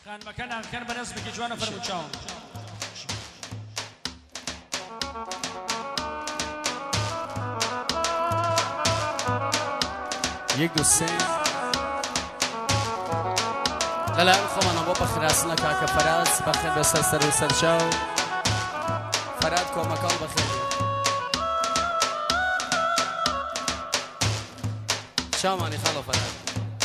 خانمەکان کەن بە نەزمێکی جوانە فەرموچاوم. یک دو سه لا خۆمانە بۆ بەخراسنە کاکە فەراد بەخێر بەسەر سەر و سەرچاو فەراد کۆمەکەڵ بەخێر چاومانی خەڵە فەراد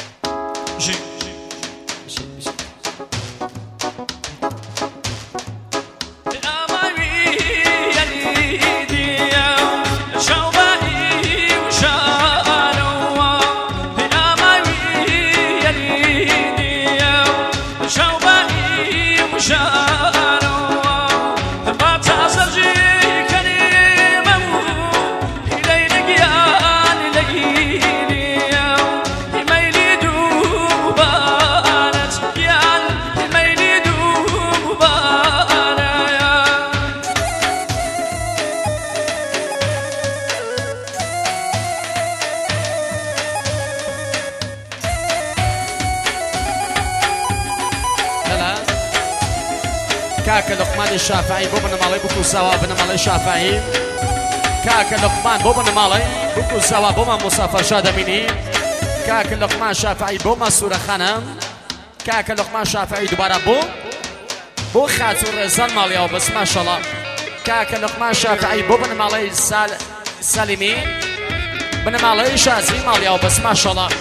كاك لقمان الشافعي بوبنا مالي بكو سوا بنا مالي شافعي كاك لقمان بوبنا مالي بكو سوا بوما مسافر شادميني كاك لقمان شافعي بوما سورة خانم كاك لقمان شافعي دوباره بو خاطر رزان مالي او بس ما شاء الله كاك لقمان شافعي بوبنا مالي سالمي بنا مالي شازي مالي او بس ما شاء الله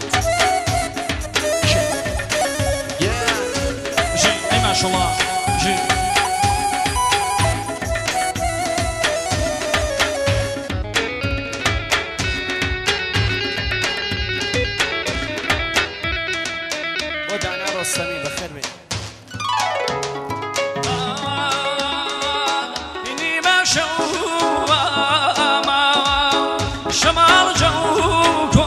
ما شاء الله ودعنا رسمي بخير بي إني ما شوما شمال جو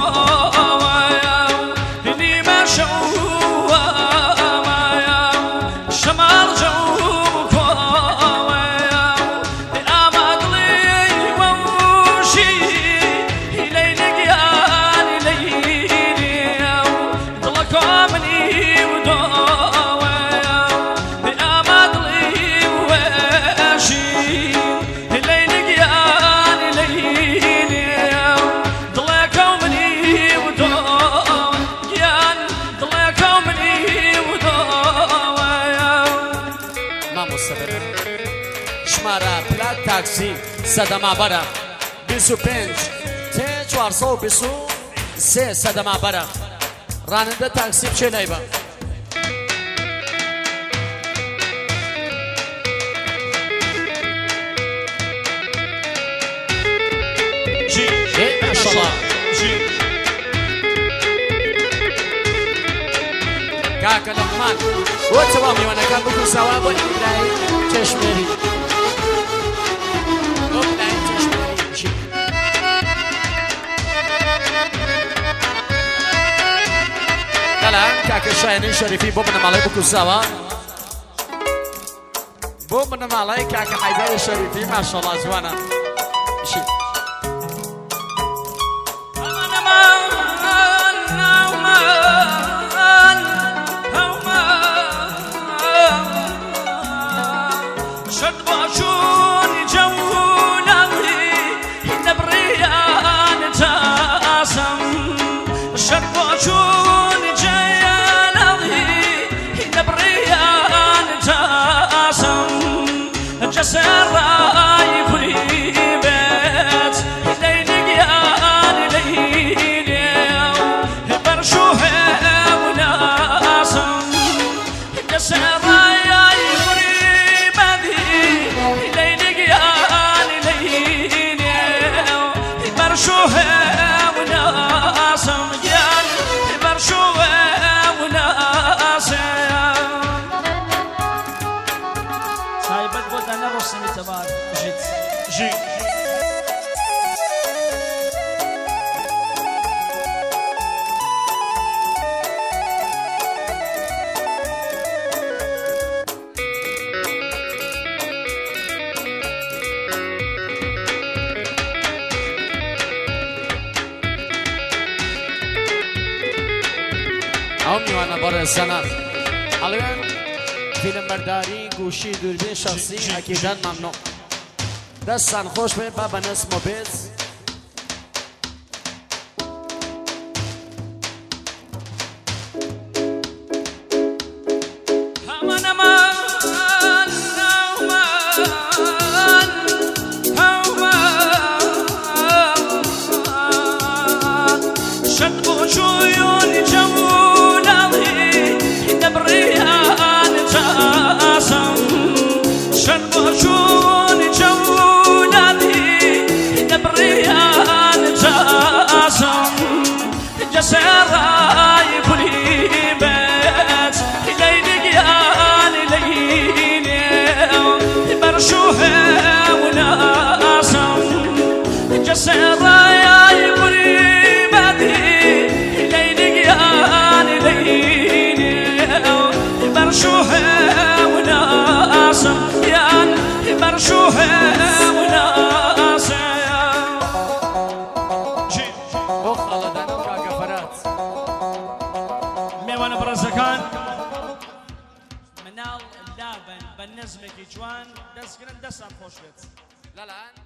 إني ما شوما شمال جو شماره پلات تاکسی سەدەما بەرە 25 423 سەدەما بەرە ڕانندە تاکسی بچێ لای بە کاکە لەقمان بۆ چەوا میوانەکان بکو ساوا بۆ ئیبراهیم چێشمێری كاكا شاهين شريفي بوبنا مالي بكو سوا بوبنا مالي كاكا حيدر الشريفي ما شاء الله زوانا او میوانه بار سنت الان فیلم برداری گوشی دوربین شخصی اکیدن ممنوع دستان خوش به بابا نسم و بیز سراي كلي بس ليلي يا ليلي برشوها وناسم سراي كلي بدي ليلي يا ليلي برشوها وناسم يا برشوها میوان برزکان منال لابن بالنسبة جوان دست گرن دستم خوش بید.